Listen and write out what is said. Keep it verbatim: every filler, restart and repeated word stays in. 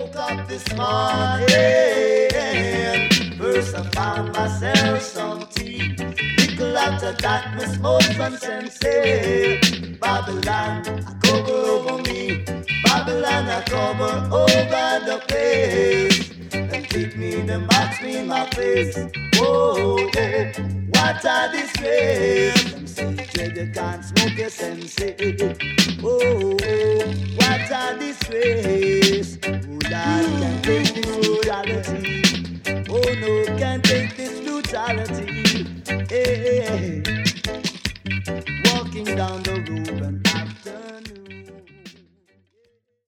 woke up this morning. First I found myself some tea. Little after that, me smoke some sensei. Babylon, I cover over me. Babylon, I cover over the place. Them kick me, them box me in my face. Whoa, oh, what a disgrace. Them say, Dread, you can't smoke your sensei. Oh, oh, what a disgrace. Oh, Lord, can't take this brutality. Oh, no, can't take this brutality.